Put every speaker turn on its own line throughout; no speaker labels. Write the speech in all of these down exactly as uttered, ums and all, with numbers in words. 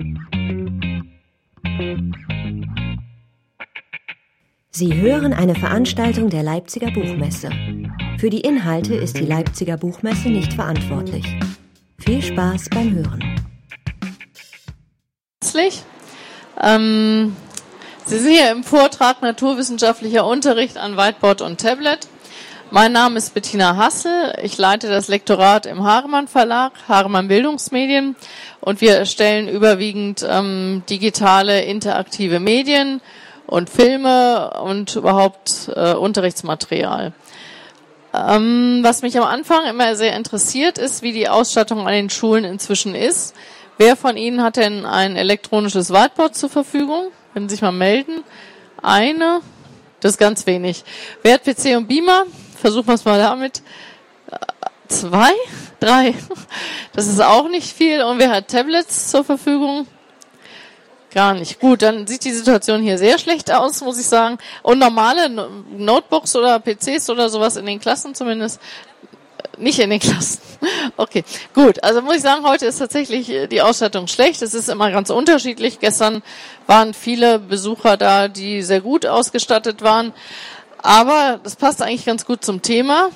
Sie hören eine Veranstaltung der Leipziger Buchmesse. Für die Inhalte ist die Leipziger Buchmesse nicht verantwortlich. Viel Spaß beim Hören.
Herzlich. Ähm, Sie sind hier im Vortrag Naturwissenschaftlicher Unterricht an Whiteboard und Tablet. Mein Name ist Bettina Hassel. Ich leite das Lektorat im Haremann Verlag, Haremann Bildungsmedien, und wir erstellen überwiegend ähm, digitale, interaktive Medien und Filme und überhaupt äh, Unterrichtsmaterial. Ähm, was mich am Anfang immer sehr interessiert, ist, wie die Ausstattung an den Schulen inzwischen ist. Wer von Ihnen hat denn ein elektronisches Whiteboard zur Verfügung? Können Sie sich mal melden. Eine, das ist ganz wenig. Wer hat P C und Beamer? Versuchen wir es mal damit. Zwei? Drei? Das ist auch nicht viel. Und wer hat Tablets zur Verfügung? Gar nicht. Gut, dann sieht die Situation hier sehr schlecht aus, muss ich sagen. Und normale Notebooks oder P Cs oder sowas in den Klassen zumindest? Nicht in den Klassen. Okay, gut. Also muss ich sagen, heute ist tatsächlich die Ausstattung schlecht. Es ist immer ganz unterschiedlich. Gestern waren viele Besucher da, die sehr gut ausgestattet waren. Aber das passt eigentlich ganz gut zum Thema.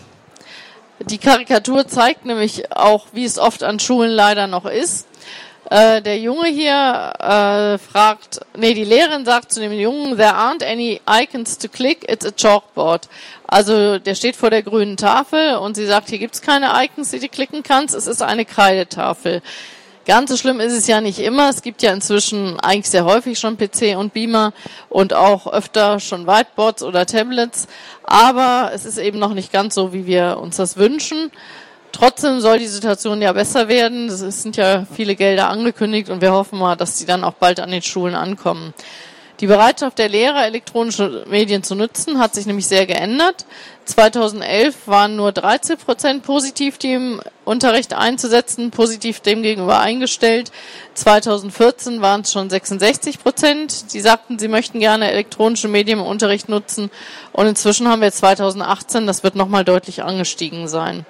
Die Karikatur zeigt nämlich auch, wie es oft an Schulen leider noch ist. Äh, der Junge hier äh, fragt, nee, die Lehrerin sagt zu dem Jungen, there aren't any icons to click, it's a chalkboard. Also der steht vor der grünen Tafel und sie sagt, hier gibt's keine Icons, die du klicken kannst, es ist eine Kreidetafel. Ganz so schlimm ist es ja nicht immer. Es gibt ja inzwischen eigentlich sehr häufig schon P C und Beamer und auch öfter schon Whiteboards oder Tablets. Aber es ist eben noch nicht ganz so, wie wir uns das wünschen. Trotzdem soll die Situation ja besser werden. Es sind ja viele Gelder angekündigt und wir hoffen mal, dass die dann auch bald an den Schulen ankommen. Die Bereitschaft der Lehrer, elektronische Medien zu nutzen, hat sich nämlich sehr geändert. zweitausendelf waren nur dreizehn Prozent positiv, die im Unterricht einzusetzen, positiv dem gegenüber eingestellt. zweitausendvierzehn waren es schon sechsundsechzig Prozent, die sagten, sie möchten gerne elektronische Medien im Unterricht nutzen. Und inzwischen haben wir zweitausendachtzehn, das wird nochmal deutlich angestiegen sein.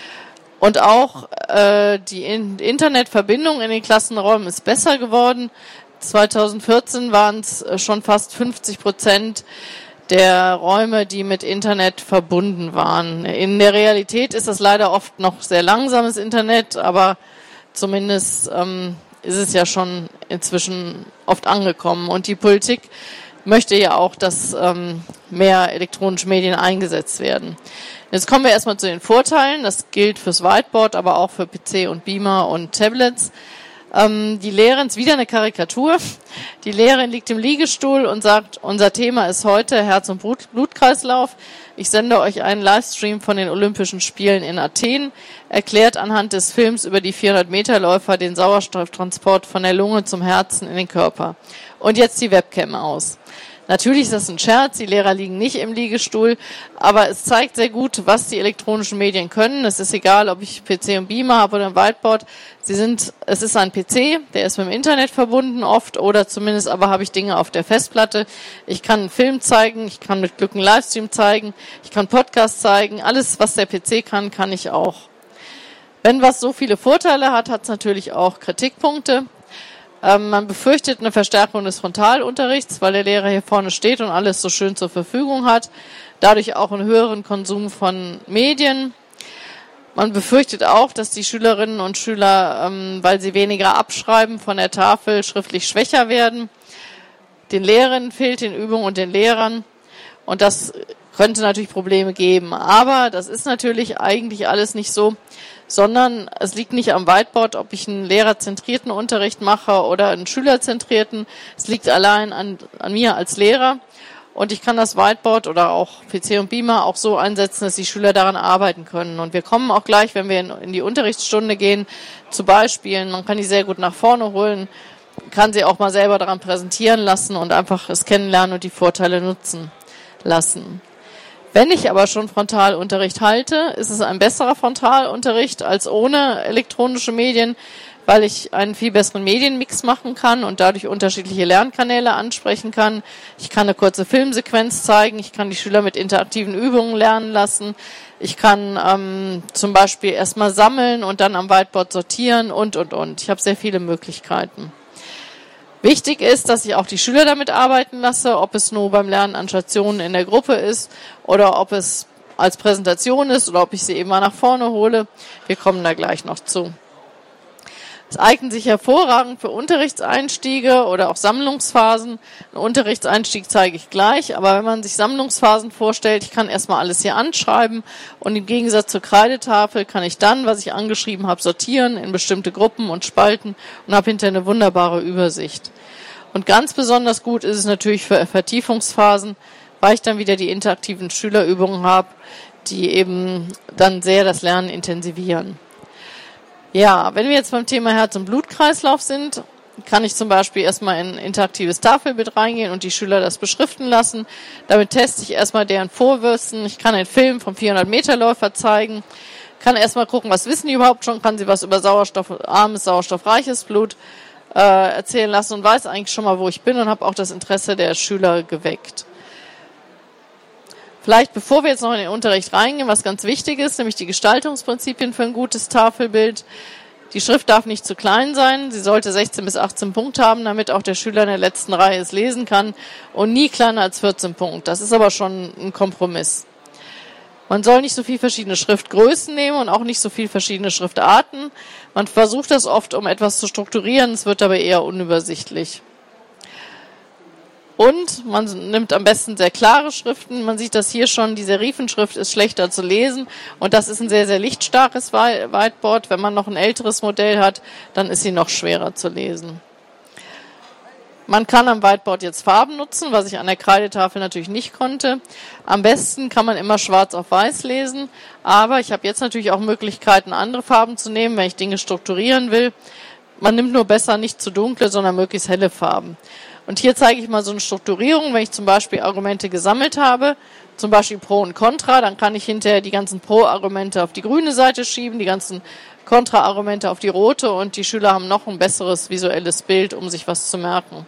Und auch äh, die In- Internetverbindung in den Klassenräumen ist besser geworden. zweitausendvierzehn waren es schon fast fünfzig Prozent der Räume, die mit Internet verbunden waren. In der Realität ist das leider oft noch sehr langsames Internet, aber zumindest ähm, ist es ja schon inzwischen oft angekommen. Und die Politik möchte ja auch, dass ähm, mehr elektronische Medien eingesetzt werden. Jetzt kommen wir erstmal zu den Vorteilen. Das gilt fürs Whiteboard, aber auch für P C und Beamer und Tablets. Ähm, die Lehrerin ist wieder eine Karikatur. Die Lehrerin liegt im Liegestuhl und sagt, unser Thema ist heute Herz- und Blut- Blutkreislauf. Ich sende euch einen Livestream von den Olympischen Spielen in Athen, erklärt anhand des Films über die vierhundert-Meter-Läufer den Sauerstofftransport von der Lunge zum Herzen in den Körper. Und jetzt die Webcam aus. Natürlich ist das ein Scherz, die Lehrer liegen nicht im Liegestuhl, aber es zeigt sehr gut, was die elektronischen Medien können. Es ist egal, ob ich P C und Beamer habe oder ein Whiteboard. Sie sind, es ist ein P C, der ist mit dem Internet verbunden oft oder zumindest aber habe ich Dinge auf der Festplatte. Ich kann einen Film zeigen, ich kann mit Glück einen Livestream zeigen, ich kann Podcasts zeigen. Alles, was der P C kann, kann ich auch. Wenn was so viele Vorteile hat, hat es natürlich auch Kritikpunkte. Ähm, man befürchtet eine Verstärkung des Frontalunterrichts, weil der Lehrer hier vorne steht und alles so schön zur Verfügung hat. Dadurch auch einen höheren Konsum von Medien. Man befürchtet auch, dass die Schülerinnen und Schüler, ähm, weil sie weniger abschreiben von der Tafel, schriftlich schwächer werden. Den Lehrerinnen fehlt den Übungen und den Lehrern. Und das könnte natürlich Probleme geben. Aber das ist natürlich eigentlich alles nicht so, sondern es liegt nicht am Whiteboard, ob ich einen lehrerzentrierten Unterricht mache oder einen schülerzentrierten. Es liegt allein an, an mir als Lehrer. Und ich kann das Whiteboard oder auch P C und Beamer auch so einsetzen, dass die Schüler daran arbeiten können. Und wir kommen auch gleich, wenn wir in, in die Unterrichtsstunde gehen, zu Beispielen. Man kann die sehr gut nach vorne holen, kann sie auch mal selber daran präsentieren lassen und einfach es kennenlernen und die Vorteile nutzen lassen. Wenn ich aber schon Frontalunterricht halte, ist es ein besserer Frontalunterricht als ohne elektronische Medien, weil ich einen viel besseren Medienmix machen kann und dadurch unterschiedliche Lernkanäle ansprechen kann. Ich kann eine kurze Filmsequenz zeigen, ich kann die Schüler mit interaktiven Übungen lernen lassen, ich kann ähm, zum Beispiel erstmal sammeln und dann am Whiteboard sortieren und, und, und. Ich habe sehr viele Möglichkeiten. Wichtig ist, dass ich auch die Schüler damit arbeiten lasse, ob es nur beim Lernen an Stationen in der Gruppe ist oder ob es als Präsentation ist oder ob ich sie eben mal nach vorne hole. Wir kommen da gleich noch zu. Es eignet sich hervorragend für Unterrichtseinstiege oder auch Sammlungsphasen. Einen Unterrichtseinstieg zeige ich gleich, aber wenn man sich Sammlungsphasen vorstellt, ich kann erstmal alles hier anschreiben und im Gegensatz zur Kreidetafel kann ich dann, was ich angeschrieben habe, sortieren in bestimmte Gruppen und Spalten und habe hinterher eine wunderbare Übersicht. Und ganz besonders gut ist es natürlich für Vertiefungsphasen, weil ich dann wieder die interaktiven Schülerübungen habe, die eben dann sehr das Lernen intensivieren. Ja, wenn wir jetzt beim Thema Herz- und Blutkreislauf sind, kann ich zum Beispiel erstmal in ein interaktives Tafelbild reingehen und die Schüler das beschriften lassen. Damit teste ich erstmal deren Vorwissen. Ich kann einen Film vom vierhundert-Meter-Läufer zeigen, kann erstmal gucken, was wissen die überhaupt schon, kann sie was über sauerstoffarmes, sauerstoffreiches Blut äh, erzählen lassen und weiß eigentlich schon mal, wo ich bin und habe auch das Interesse der Schüler geweckt. Vielleicht, bevor wir jetzt noch in den Unterricht reingehen, was ganz wichtig ist, nämlich die Gestaltungsprinzipien für ein gutes Tafelbild. Die Schrift darf nicht zu klein sein. Sie sollte sechzehn bis achtzehn Punkte haben, damit auch der Schüler in der letzten Reihe es lesen kann und nie kleiner als vierzehn Punkte. Das ist aber schon ein Kompromiss. Man soll nicht so viel verschiedene Schriftgrößen nehmen und auch nicht so viel verschiedene Schriftarten. Man versucht das oft, um etwas zu strukturieren, es wird aber eher unübersichtlich. Und man nimmt am besten sehr klare Schriften. Man sieht das hier schon, die Serifenschrift ist schlechter zu lesen. Und das ist ein sehr, sehr lichtstarkes Whiteboard. Wenn man noch ein älteres Modell hat, dann ist sie noch schwerer zu lesen. Man kann am Whiteboard jetzt Farben nutzen, was ich an der Kreidetafel natürlich nicht konnte. Am besten kann man immer schwarz auf weiß lesen. Aber ich habe jetzt natürlich auch Möglichkeiten, andere Farben zu nehmen, wenn ich Dinge strukturieren will. Man nimmt nur besser nicht zu dunkle, sondern möglichst helle Farben. Und hier zeige ich mal so eine Strukturierung, wenn ich zum Beispiel Argumente gesammelt habe, zum Beispiel Pro und Contra, dann kann ich hinterher die ganzen Pro-Argumente auf die grüne Seite schieben, die ganzen Contra-Argumente auf die rote und die Schüler haben noch ein besseres visuelles Bild, um sich was zu merken.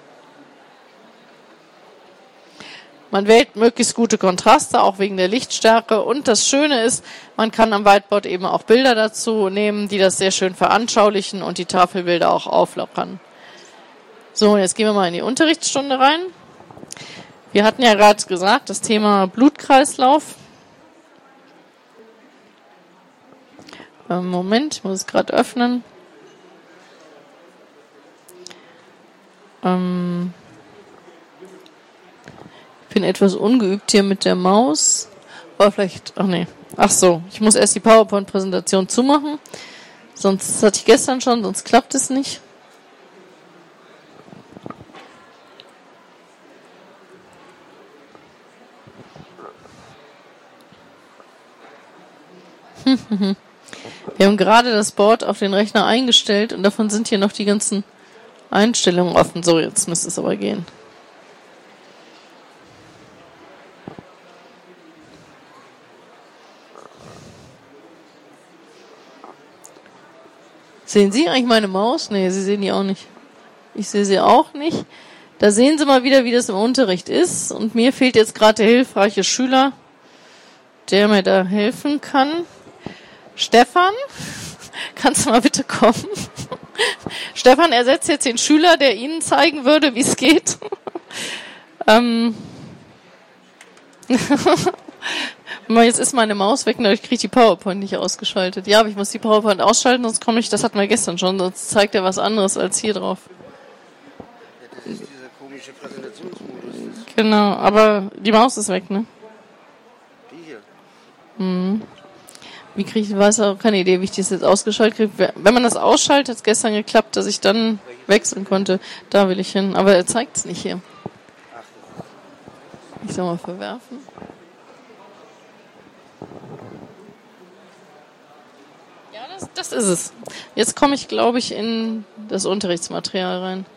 Man wählt möglichst gute Kontraste, auch wegen der Lichtstärke. Und das Schöne ist, man kann am Whiteboard eben auch Bilder dazu nehmen, die das sehr schön veranschaulichen und die Tafelbilder auch auflockern. So, jetzt gehen wir mal in die Unterrichtsstunde rein. Wir hatten ja gerade gesagt, das Thema Blutkreislauf. Moment, ich muss es gerade öffnen. Ähm ich bin etwas ungeübt hier mit der Maus. Aber vielleicht, ach nee. Ach so, ich muss erst die PowerPoint-Präsentation zumachen. Sonst, das hatte ich gestern schon, sonst klappt es nicht. Wir haben gerade das Board auf den Rechner eingestellt und davon sind hier noch die ganzen Einstellungen offen. So, jetzt müsste es aber gehen. Sehen Sie eigentlich meine Maus? Nee, Sie sehen die auch nicht. Ich sehe sie auch nicht. Da sehen Sie mal wieder, wie das im Unterricht ist. Und mir fehlt jetzt gerade der hilfreiche Schüler, der mir da helfen kann. Stefan, kannst du mal bitte kommen? Stefan ersetzt jetzt den Schüler, der Ihnen zeigen würde, wie es geht. ähm Jetzt ist meine Maus weg, ich kriege die PowerPoint nicht ausgeschaltet. Ja, aber ich muss die PowerPoint ausschalten, sonst komme ich, das hatten wir gestern schon, sonst zeigt er was anderes als hier drauf.
Ja, das ist dieser komische Präsentationsmodus.
Genau, aber die Maus ist weg, ne?
Die hier.
Mhm. Wie kriege ich, weiß auch keine Idee, wie ich das jetzt ausgeschaltet kriege. Wenn man das ausschaltet, hat es gestern geklappt, dass ich dann wechseln konnte. Da will ich hin, aber er zeigt es nicht hier. Ich soll mal verwerfen. Ja, das, das ist es. Jetzt komme ich, glaube ich, in das Unterrichtsmaterial rein.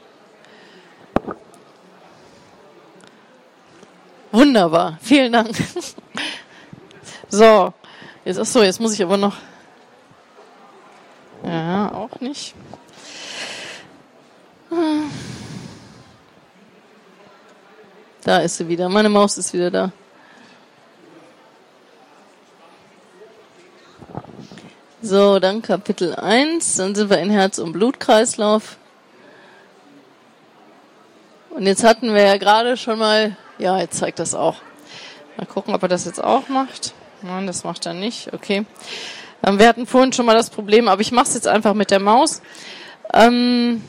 Wunderbar, vielen Dank. So. Jetzt, ach so, jetzt muss ich aber noch. Ja, auch nicht. Da ist sie wieder. Meine Maus ist wieder da. So, dann Kapitel eins. Dann sind wir in Herz- und Blutkreislauf. Und jetzt hatten wir ja gerade schon mal, ja, jetzt zeigt das auch. Mal gucken, ob er das jetzt auch macht. Nein, das macht er nicht, okay. Ähm, wir hatten vorhin schon mal das Problem, aber ich mache es jetzt einfach mit der Maus. Ähm,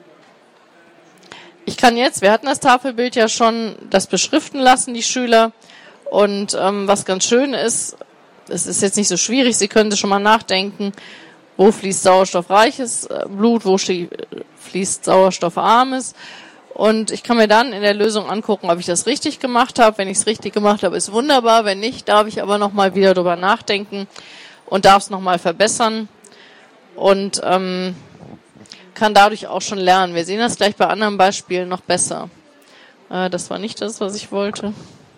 ich kann jetzt, wir hatten das Tafelbild ja schon, das beschriften lassen, die Schüler. Und ähm, was ganz schön ist, es ist jetzt nicht so schwierig, Sie können schon mal nachdenken, wo fließt sauerstoffreiches Blut, wo fließt sauerstoffarmes. Und ich kann mir dann in der Lösung angucken, ob ich das richtig gemacht habe. Wenn ich es richtig gemacht habe, ist wunderbar. Wenn nicht, darf ich aber nochmal wieder drüber nachdenken und darf es nochmal verbessern. Und ähm, kann dadurch auch schon lernen. Wir sehen das gleich bei anderen Beispielen noch besser. Äh, das war nicht das, was ich wollte.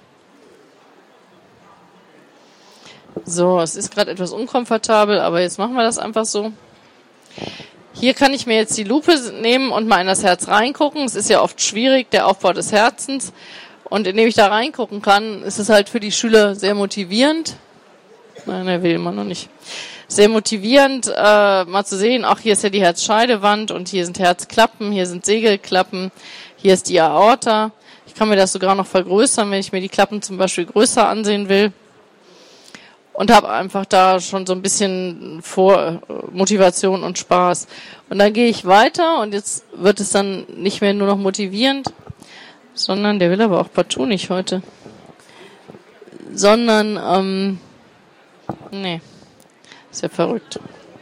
So, es ist gerade etwas unkomfortabel, aber jetzt machen wir das einfach so. Hier kann ich mir jetzt die Lupe nehmen und mal in das Herz reingucken. Es ist ja oft schwierig, der Aufbau des Herzens. Und indem ich da reingucken kann, ist es halt für die Schüler sehr motivierend. Nein, er will immer noch nicht. Sehr motivierend, äh, mal zu sehen, ach, hier ist ja die Herzscheidewand und hier sind Herzklappen, hier sind Segelklappen, hier ist die Aorta. Ich kann mir das sogar noch vergrößern, wenn ich mir die Klappen zum Beispiel größer ansehen will. Und habe einfach da schon so ein bisschen Vor Motivation und Spaß. Und dann gehe ich weiter und jetzt wird es dann nicht mehr nur noch motivierend, sondern, der will aber auch partout nicht heute, sondern, ähm, nee, ist ja verrückt.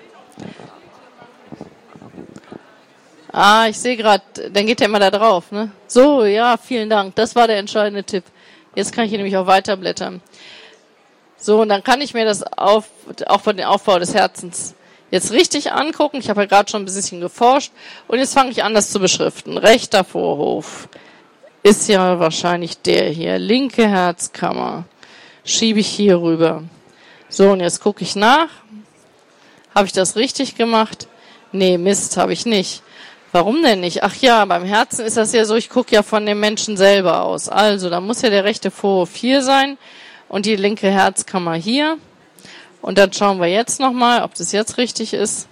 Ah, ich sehe gerade, dann geht der immer da drauf, ne? So, ja, vielen Dank, das war der entscheidende Tipp. Jetzt kann ich hier nämlich auch weiterblättern. So, und dann kann ich mir das auf, auch von dem Aufbau des Herzens jetzt richtig angucken. Ich habe ja gerade schon ein bisschen geforscht. Und jetzt fange ich an, das zu beschriften. Rechter Vorhof ist ja wahrscheinlich der hier. Linke Herzkammer schiebe ich hier rüber. So, und jetzt gucke ich nach. Habe ich das richtig gemacht? Nee, Mist, habe ich nicht. Warum denn nicht? Ach ja, beim Herzen ist das ja so, ich gucke ja von dem Menschen selber aus. Also, da muss ja der rechte Vorhof hier sein. Und die linke Herzkammer hier. Und dann schauen wir jetzt nochmal, ob das jetzt richtig ist.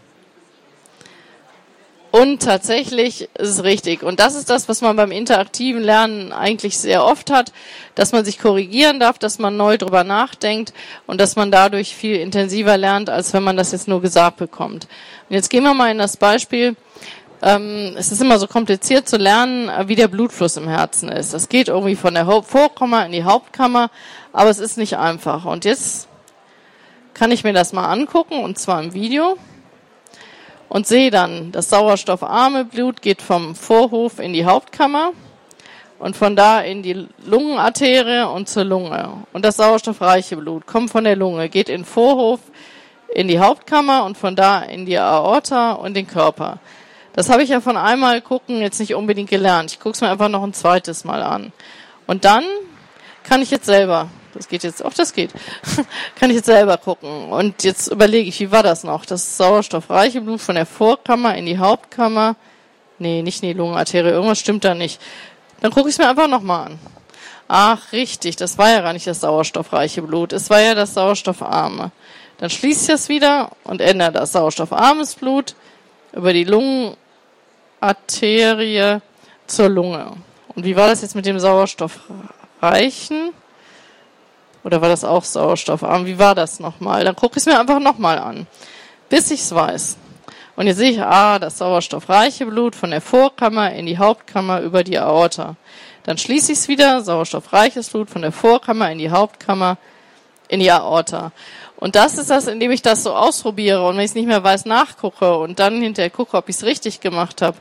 Und tatsächlich ist es richtig. Und das ist das, was man beim interaktiven Lernen eigentlich sehr oft hat, dass man sich korrigieren darf, dass man neu drüber nachdenkt und dass man dadurch viel intensiver lernt, als wenn man das jetzt nur gesagt bekommt. Und jetzt gehen wir mal in das Beispiel. Ähm, es ist immer so kompliziert zu lernen, wie der Blutfluss im Herzen ist. Das geht irgendwie von der Vorkammer in die Hauptkammer, aber es ist nicht einfach. Und jetzt kann ich mir das mal angucken, und zwar im Video, und sehe dann, das sauerstoffarme Blut geht vom Vorhof in die Hauptkammer und von da in die Lungenarterie und zur Lunge. Und das sauerstoffreiche Blut kommt von der Lunge, geht in den Vorhof, in die Hauptkammer und von da in die Aorta und den Körper. Das habe ich ja von einmal gucken jetzt nicht unbedingt gelernt. Ich gucke es mir einfach noch ein zweites Mal an. Und dann kann ich jetzt selber, das geht jetzt, auch das geht, kann ich jetzt selber gucken. Und jetzt überlege ich, wie war das noch? Das sauerstoffreiche Blut von der Vorkammer in die Hauptkammer. Nee, nicht in die Lungenarterie, irgendwas stimmt da nicht. Dann gucke ich es mir einfach nochmal an. Ach, richtig, das war ja gar nicht das sauerstoffreiche Blut, es war ja das sauerstoffarme. Dann schließe ich das wieder und ändere das sauerstoffarmes Blut über die Lungenarterie zur Lunge. Und wie war das jetzt mit dem sauerstoffreichen? Oder war das auch sauerstoffarm? Wie war das nochmal? Dann gucke ich es mir einfach nochmal an, bis ich es weiß. Und jetzt sehe ich, ah, das sauerstoffreiche Blut von der Vorkammer in die Hauptkammer über die Aorta. Dann schließe ich es wieder, sauerstoffreiches Blut von der Vorkammer in die Hauptkammer, in die Aorta. Und das ist das, indem ich das so ausprobiere und wenn ich es nicht mehr weiß, nachgucke und dann hinterher gucke, ob ich es richtig gemacht habe.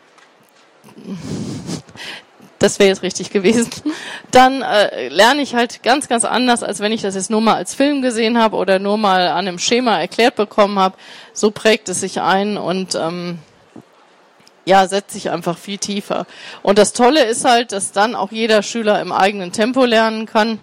Das wäre jetzt richtig gewesen. Dann äh, lerne ich halt ganz, ganz anders, als wenn ich das jetzt nur mal als Film gesehen habe oder nur mal an einem Schema erklärt bekommen habe. So prägt es sich ein und ähm, ja, setzt sich einfach viel tiefer. Und das Tolle ist halt, dass dann auch jeder Schüler im eigenen Tempo lernen kann.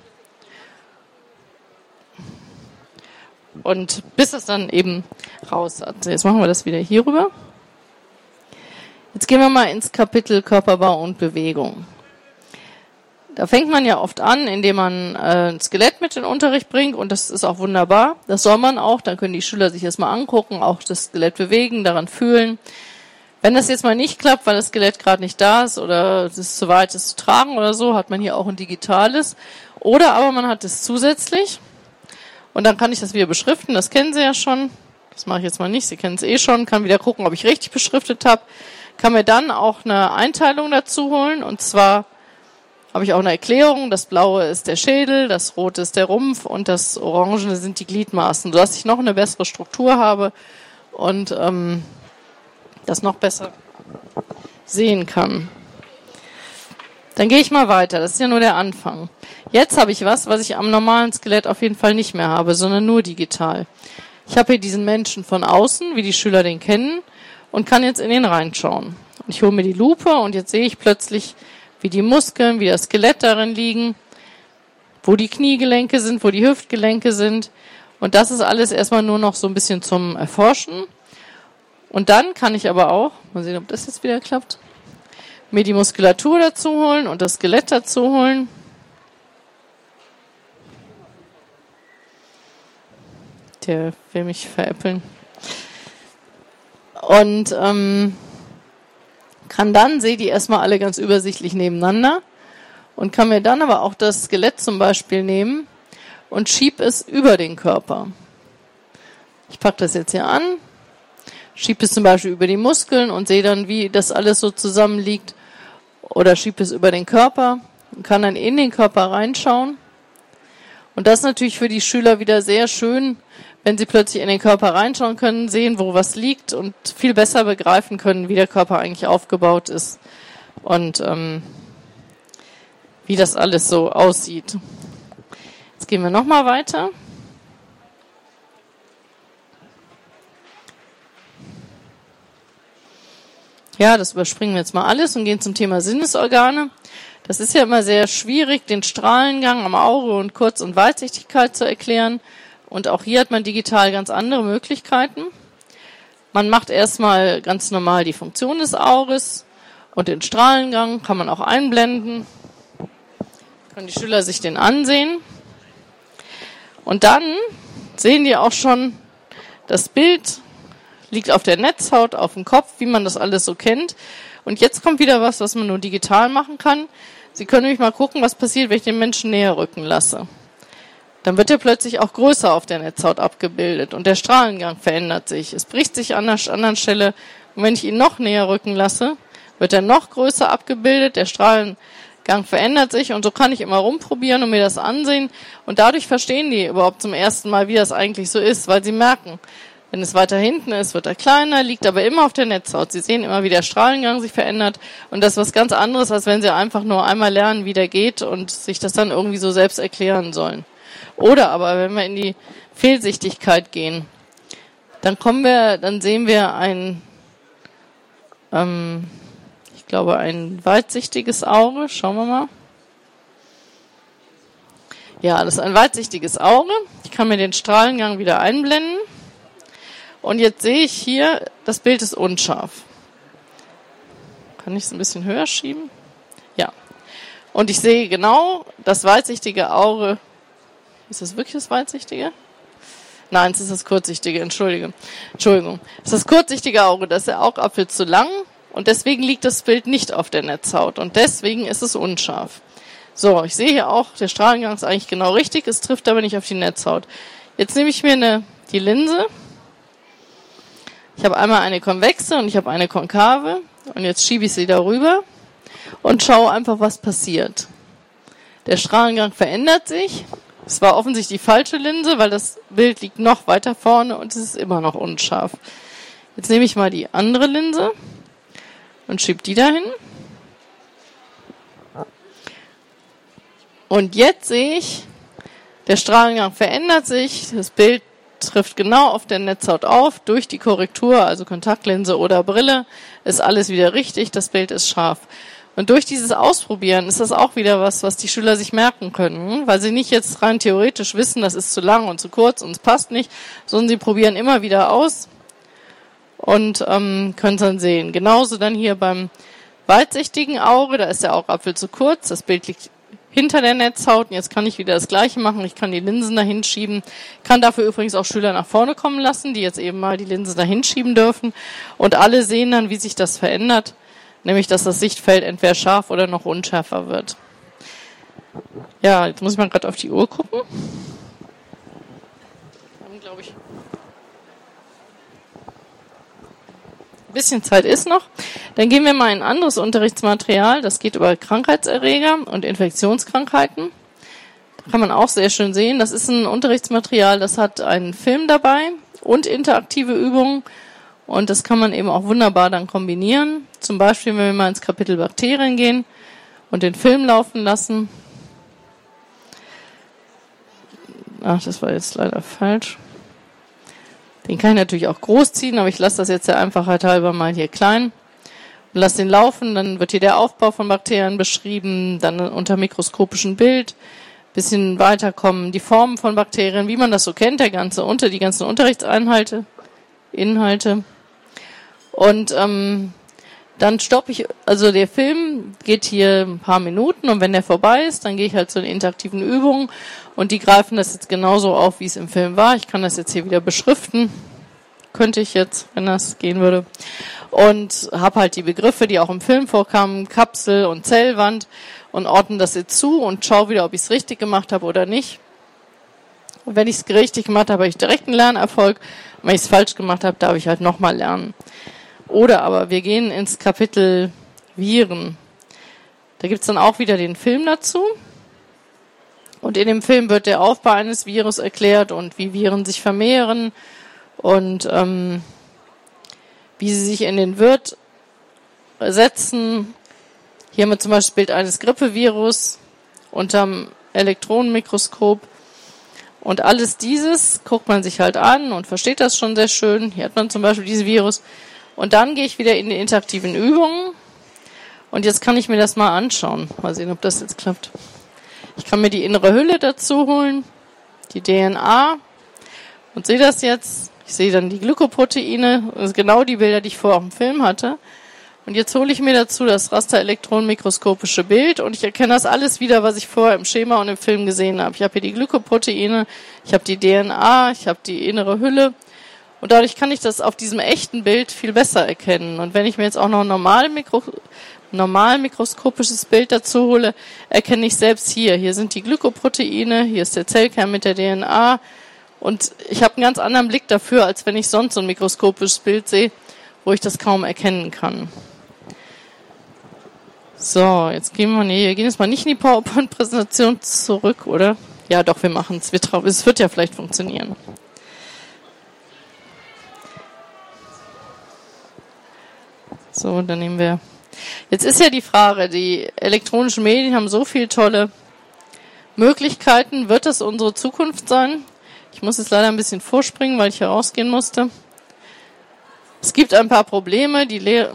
Und bis es dann eben raus hat. Jetzt machen wir das wieder hier rüber. Jetzt gehen wir mal ins Kapitel Körperbau und Bewegung. Da fängt man ja oft an, indem man äh, ein Skelett mit in den Unterricht bringt und das ist auch wunderbar. Das soll man auch, dann können die Schüler sich das mal angucken, auch das Skelett bewegen, daran fühlen. Wenn das jetzt mal nicht klappt, weil das Skelett gerade nicht da ist oder es ist zu weit, es zu tragen oder so, hat man hier auch ein digitales. Oder aber man hat es zusätzlich und dann kann ich das wieder beschriften. Das kennen Sie ja schon. Das mache ich jetzt mal nicht. Sie kennen es eh schon. Kann wieder gucken, ob ich richtig beschriftet habe. Kann mir dann auch eine Einteilung dazu holen. Und zwar habe ich auch eine Erklärung. Das Blaue ist der Schädel, das Rote ist der Rumpf und das Orangene sind die Gliedmaßen, sodass ich noch eine bessere Struktur habe und ähm, das noch besser sehen kann. Dann gehe ich mal weiter. Das ist ja nur der Anfang. Jetzt habe ich was, was ich am normalen Skelett auf jeden Fall nicht mehr habe, sondern nur digital. Ich habe hier diesen Menschen von außen, wie die Schüler den kennen, und kann jetzt in den reinschauen. Und ich hole mir die Lupe und jetzt sehe ich plötzlich, wie die Muskeln, wie das Skelett darin liegen, wo die Kniegelenke sind, wo die Hüftgelenke sind. Und das ist alles erstmal nur noch so ein bisschen zum Erforschen. Und dann kann ich aber auch, mal sehen, ob das jetzt wieder klappt, mir die Muskulatur dazu holen und das Skelett dazu holen. Der will mich veräppeln. Und ähm, kann dann, sehe die erstmal alle ganz übersichtlich nebeneinander und kann mir dann aber auch das Skelett zum Beispiel nehmen und schieb es über den Körper. Ich packe das jetzt hier an, schiebe es zum Beispiel über die Muskeln und sehe dann, wie das alles so zusammenliegt, oder schiebe es über den Körper und kann dann in den Körper reinschauen. Und das ist natürlich für die Schüler wieder sehr schön, wenn sie plötzlich in den Körper reinschauen können, sehen, wo was liegt und viel besser begreifen können, wie der Körper eigentlich aufgebaut ist und ähm, wie das alles so aussieht. Jetzt gehen wir nochmal weiter. Ja, das überspringen wir jetzt mal alles und gehen zum Thema Sinnesorgane. Das ist ja immer sehr schwierig, den Strahlengang am Auge und Kurz- und Weitsichtigkeit zu erklären. Und auch hier hat man digital ganz andere Möglichkeiten. Man macht erstmal ganz normal die Funktion des Auges und den Strahlengang kann man auch einblenden. Können die Schüler sich den ansehen. Und dann sehen die auch schon, das Bild liegt auf der Netzhaut, auf dem Kopf, wie man das alles so kennt. Und jetzt kommt wieder was, was man nur digital machen kann. Sie können nämlich mal gucken, was passiert, wenn ich den Menschen näher rücken lasse. Dann wird er plötzlich auch größer auf der Netzhaut abgebildet und der Strahlengang verändert sich. Es bricht sich an der anderen Stelle und wenn ich ihn noch näher rücken lasse, wird er noch größer abgebildet, der Strahlengang verändert sich und so kann ich immer rumprobieren und mir das ansehen und dadurch verstehen die überhaupt zum ersten Mal, wie das eigentlich so ist, weil sie merken, wenn es weiter hinten ist, wird er kleiner, liegt aber immer auf der Netzhaut. Sie sehen immer, wie der Strahlengang sich verändert und das ist was ganz anderes, als wenn sie einfach nur einmal lernen, wie der geht und sich das dann irgendwie so selbst erklären sollen. Oder aber, wenn wir in die Fehlsichtigkeit gehen, dann kommen wir, dann sehen wir ein, ähm, ich glaube, ein weitsichtiges Auge. Schauen wir mal. Ja, das ist ein weitsichtiges Auge. Ich kann mir den Strahlengang wieder einblenden. Und jetzt sehe ich hier, das Bild ist unscharf. Kann ich es ein bisschen höher schieben? Ja. Und ich sehe genau das weitsichtige Auge. Ist das wirklich das weitsichtige? Nein, es ist das kurzsichtige, Entschuldige. Entschuldigung. Es ist das kurzsichtige Auge, das ist der Augapfel zu lang und deswegen liegt das Bild nicht auf der Netzhaut und deswegen ist es unscharf. So, ich sehe hier auch, der Strahlengang ist eigentlich genau richtig, es trifft aber nicht auf die Netzhaut. Jetzt nehme ich mir eine, die Linse. Ich habe einmal eine konvexe und ich habe eine konkave und jetzt schiebe ich sie darüber und schaue einfach, was passiert. Der Strahlengang verändert sich. Es war offensichtlich die falsche Linse, weil das Bild liegt noch weiter vorne und es ist immer noch unscharf. Jetzt nehme ich mal die andere Linse und schiebe die dahin. Und jetzt sehe ich, der Strahlengang verändert sich, das Bild trifft genau auf der Netzhaut auf, durch die Korrektur, also Kontaktlinse oder Brille, ist alles wieder richtig, das Bild ist scharf. Und durch dieses Ausprobieren ist das auch wieder was, was die Schüler sich merken können, weil sie nicht jetzt rein theoretisch wissen, das ist zu lang und zu kurz und es passt nicht, sondern sie probieren immer wieder aus und ähm, können es dann sehen. Genauso dann hier beim weitsichtigen Auge, da ist der Augapfel zu kurz, das Bild liegt hinter der Netzhaut. Und jetzt kann ich wieder das Gleiche machen. Ich kann die Linsen dahin schieben. Kann dafür übrigens auch Schüler nach vorne kommen lassen, die jetzt eben mal die Linsen dahin schieben dürfen. Und alle sehen dann, wie sich das verändert. Nämlich, dass das Sichtfeld entweder scharf oder noch unschärfer wird. Ja, jetzt muss ich mal gerade auf die Uhr gucken. Dann glaube ich, ein bisschen Zeit ist noch. Dann gehen wir mal in ein anderes Unterrichtsmaterial. Das geht über Krankheitserreger und Infektionskrankheiten. Da kann man auch sehr schön sehen. Das ist ein Unterrichtsmaterial, das hat einen Film dabei und interaktive Übungen. Und das kann man eben auch wunderbar dann kombinieren. Zum Beispiel, wenn wir mal ins Kapitel Bakterien gehen und den Film laufen lassen. Ach, das war jetzt leider falsch. Den kann ich natürlich auch groß ziehen, aber ich lasse das jetzt der Einfachheit halber mal hier klein. Und lasse den laufen, dann wird hier der Aufbau von Bakterien beschrieben, dann unter mikroskopischem Bild. Bisschen weiterkommen, die Formen von Bakterien, wie man das so kennt, der ganze unter die ganzen Unterrichtseinhalte, Inhalte. Und ähm, dann stoppe ich, also der Film geht hier ein paar Minuten und wenn der vorbei ist, dann gehe ich halt zu den interaktiven Übungen und die greifen das jetzt genauso auf, wie es im Film war. Ich kann das jetzt hier wieder beschriften, könnte ich jetzt, wenn das gehen würde. Und habe halt die Begriffe, die auch im Film vorkamen, Kapsel und Zellwand und ordne das jetzt zu und schaue wieder, ob ich es richtig gemacht habe oder nicht. Und wenn ich es richtig gemacht habe, habe ich direkt einen Lernerfolg. Und wenn ich es falsch gemacht habe, darf ich halt nochmal lernen. Oder aber wir gehen ins Kapitel Viren. Da gibt's dann auch wieder den Film dazu. Und in dem Film wird der Aufbau eines Virus erklärt und wie Viren sich vermehren und ähm, wie sie sich in den Wirt setzen. Hier haben wir zum Beispiel das Bild eines Grippevirus unterm Elektronenmikroskop. Und alles dieses guckt man sich halt an und versteht das schon sehr schön. Hier hat man zum Beispiel dieses Virus. Und dann gehe ich wieder in die interaktiven Übungen. Und jetzt kann ich mir das mal anschauen. Mal sehen, ob das jetzt klappt. Ich kann mir die innere Hülle dazu holen, die D N A. Und sehe das jetzt. Ich sehe dann die Glykoproteine. Das sind genau die Bilder, die ich vorher auch im Film hatte. Und jetzt hole ich mir dazu das Rasterelektronenmikroskopische Bild. Und ich erkenne das alles wieder, was ich vorher im Schema und im Film gesehen habe. Ich habe hier die Glykoproteine, ich habe die D N A, ich habe die innere Hülle. Und dadurch kann ich das auf diesem echten Bild viel besser erkennen. Und wenn ich mir jetzt auch noch ein normal, Mikro, normal mikroskopisches Bild dazu hole, erkenne ich selbst hier. Hier sind die Glykoproteine, hier ist der Zellkern mit der D N A. Und ich habe einen ganz anderen Blick dafür, als wenn ich sonst so ein mikroskopisches Bild sehe, wo ich das kaum erkennen kann. So, jetzt gehen wir, nee, wir gehen jetzt mal nicht in die PowerPoint-Präsentation zurück, oder? Ja, doch, wir machen es. Es wird ja vielleicht funktionieren. So, dann nehmen wir. Jetzt ist ja die Frage, die elektronischen Medien haben so viele tolle Möglichkeiten. Wird das unsere Zukunft sein? Ich muss jetzt leider ein bisschen vorspringen, weil ich hier rausgehen musste. Es gibt ein paar Probleme, die Lehrer.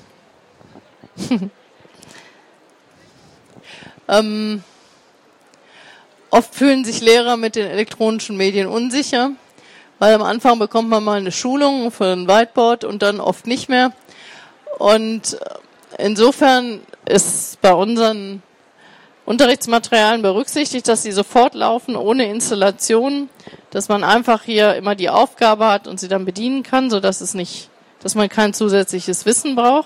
ähm, oft fühlen sich Lehrer mit den elektronischen Medien unsicher, weil am Anfang bekommt man mal eine Schulung für ein Whiteboard und dann oft nicht mehr. Und insofern ist bei unseren Unterrichtsmaterialien berücksichtigt, dass sie sofort laufen, ohne Installation, dass man einfach hier immer die Aufgabe hat und sie dann bedienen kann, sodass es nicht, dass man kein zusätzliches Wissen braucht.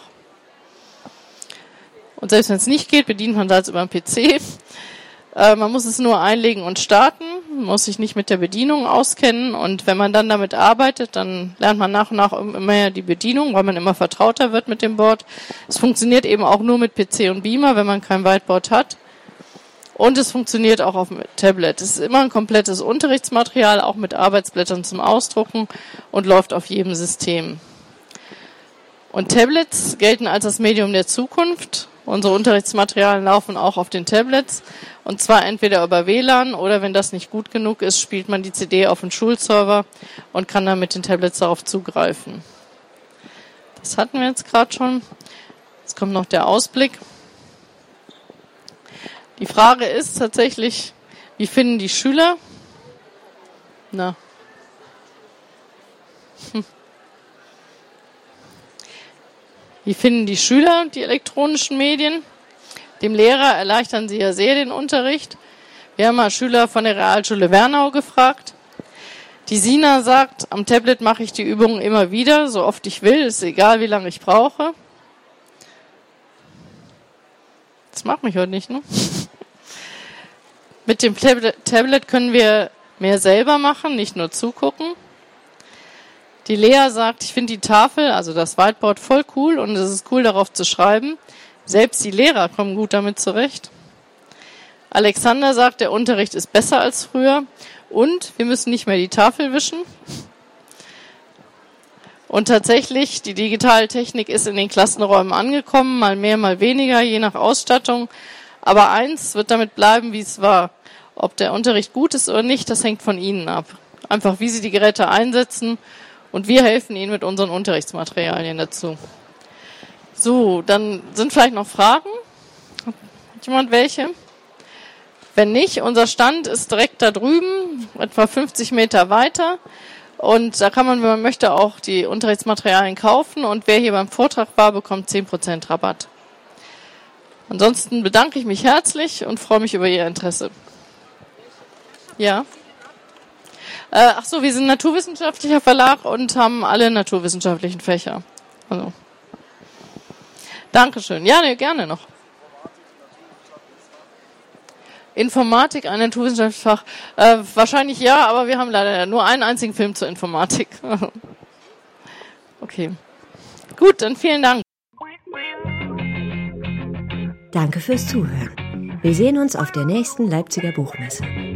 Und selbst wenn es nicht geht, bedient man das über den P C. Äh, man muss es nur einlegen und starten, muss sich nicht mit der Bedienung auskennen. Und wenn man dann damit arbeitet, dann lernt man nach und nach immer mehr die Bedienung, weil man immer vertrauter wird mit dem Board. Es funktioniert eben auch nur mit P C und Beamer, wenn man kein Whiteboard hat. Und es funktioniert auch auf dem Tablet. Es ist immer ein komplettes Unterrichtsmaterial, auch mit Arbeitsblättern zum Ausdrucken und läuft auf jedem System. Und Tablets gelten als das Medium der Zukunft. Unsere Unterrichtsmaterialien laufen auch auf den Tablets. Und zwar entweder über W L A N oder wenn das nicht gut genug ist, spielt man die C D auf den Schulserver und kann dann mit den Tablets darauf zugreifen. Das hatten wir jetzt gerade schon. Jetzt kommt noch der Ausblick. Die Frage ist tatsächlich, wie finden die Schüler? Na. Hm. Wie finden die Schüler die elektronischen Medien? Dem Lehrer erleichtern sie ja sehr den Unterricht. Wir haben mal Schüler von der Realschule Wernau gefragt. Die Sina sagt, am Tablet mache ich die Übungen immer wieder, so oft ich will, ist egal, wie lange ich brauche. Das macht mich heute nicht, ne? Mit dem Tablet können wir mehr selber machen, nicht nur zugucken. Die Lea sagt, ich finde die Tafel, also das Whiteboard, voll cool und es ist cool, darauf zu schreiben. Selbst die Lehrer kommen gut damit zurecht. Alexander sagt, der Unterricht ist besser als früher und wir müssen nicht mehr die Tafel wischen. Und tatsächlich, die digitale Technik ist in den Klassenräumen angekommen, mal mehr, mal weniger, je nach Ausstattung. Aber eins wird damit bleiben, wie es war. Ob der Unterricht gut ist oder nicht, das hängt von Ihnen ab. Einfach, wie Sie die Geräte einsetzen und wir helfen Ihnen mit unseren Unterrichtsmaterialien dazu. So, dann sind vielleicht noch Fragen? Hat jemand welche? Wenn nicht, unser Stand ist direkt da drüben, etwa fünfzig Meter weiter. Und da kann man, wenn man möchte, auch die Unterrichtsmaterialien kaufen. Und wer hier beim Vortrag war, bekommt zehn Prozent Rabatt. Ansonsten bedanke ich mich herzlich und freue mich über Ihr Interesse. Ja. Äh, ach so, wir sind naturwissenschaftlicher Verlag und haben alle naturwissenschaftlichen Fächer. Also. Dankeschön. Ja, nee, gerne noch. Informatik, ein naturwissenschaftliches Fach. Äh, wahrscheinlich ja, aber wir haben leider nur einen einzigen Film zur Informatik. Okay. Gut, dann vielen Dank.
Danke fürs Zuhören. Wir sehen uns auf der nächsten Leipziger Buchmesse.